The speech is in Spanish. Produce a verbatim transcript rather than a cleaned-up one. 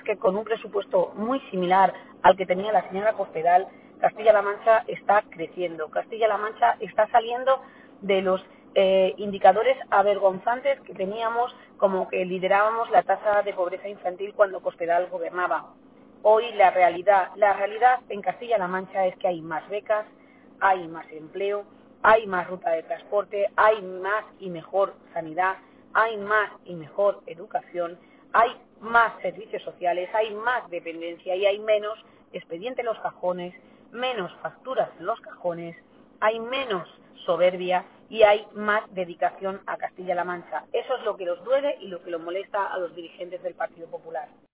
que con un presupuesto muy similar al que tenía la señora Cospedal, Castilla-La Mancha está creciendo. Castilla-La Mancha está saliendo de los eh, indicadores avergonzantes que teníamos, como que liderábamos la tasa de pobreza infantil cuando Cospedal gobernaba. Hoy la realidad, la realidad en Castilla-La Mancha es que hay más becas, hay más empleo, hay más ruta de transporte, hay más y mejor sanidad, hay más y mejor educación, hay más servicios sociales, hay más dependencia y hay menos expediente en los cajones, menos facturas en los cajones, hay menos soberbia y hay más dedicación a Castilla-La Mancha. Eso es lo que los duele y lo que los molesta a los dirigentes del Partido Popular.